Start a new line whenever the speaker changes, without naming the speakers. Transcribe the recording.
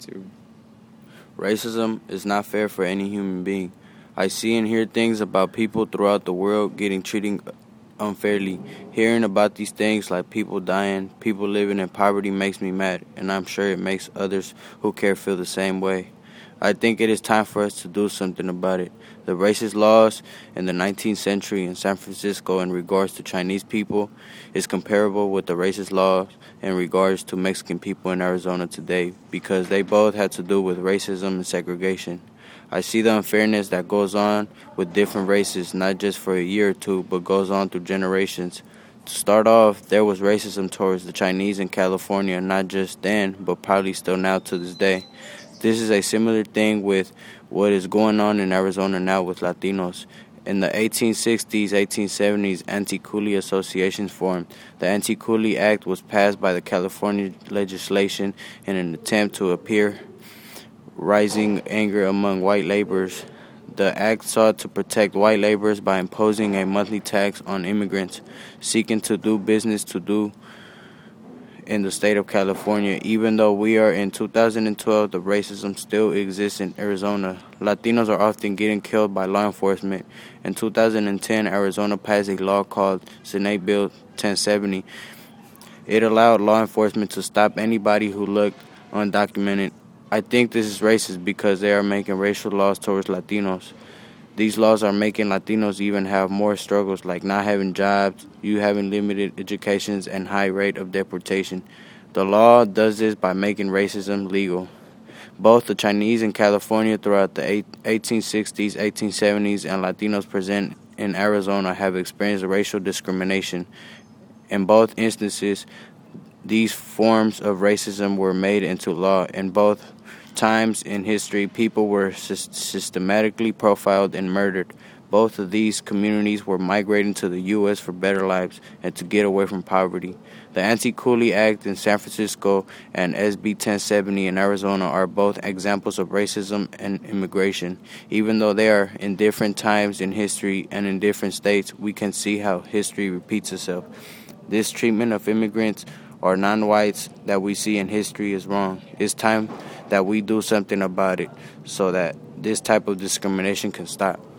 too.
Racism is not fair for any human being. I see and hear things about people throughout the world getting treated unfairly. Hearing about these things like people dying, people living in poverty makes me mad, and I'm sure it makes others who care feel the same way. I think it is time for us to do something about it. The racist laws in the 19th century in San Francisco in regards to Chinese people is comparable with the racist laws in regards to Mexican people in Arizona today because they both had to do with racism and segregation. I see the unfairness that goes on with different races, not just for a year or two, but goes on through generations. To start off, there was racism towards the Chinese in California, not just then, but probably still now to this day. This is a similar thing with what is going on in Arizona now with Latinos. In the 1860s, 1870s, anti-coolie associations formed. The Anti-Coolie Act was passed by the California legislation in an attempt to appear rising anger among white laborers. The act sought to protect white laborers by imposing a monthly tax on immigrants seeking to do business in the state of California. Even though we are in 2012, the racism still exists in Arizona. Latinos are often getting killed by law enforcement. In 2010, Arizona passed a law called Senate Bill 1070. It allowed law enforcement to stop anybody who looked undocumented. I think this is racist because they are making racial laws towards Latinos. These laws are making Latinos even have more struggles like not having jobs, you having limited educations, and high rate of deportation. The law does this by making racism legal. Both the Chinese in California throughout the 1860s, 1870s, and Latinos present in Arizona have experienced racial discrimination. In both instances, these forms of racism were made into law. In both times in history, people were systematically profiled and murdered. Both of these communities were migrating to the U.S. for better lives and to get away from poverty. The Anti-Coolie Act in San Francisco and SB 1070 in Arizona are both examples of racism and immigration. Even though they are in different times in history and in different states, we can see how history repeats itself. This treatment of immigrants or non-whites that we see in history is wrong. It's time that we do something about it so that this type of discrimination can stop.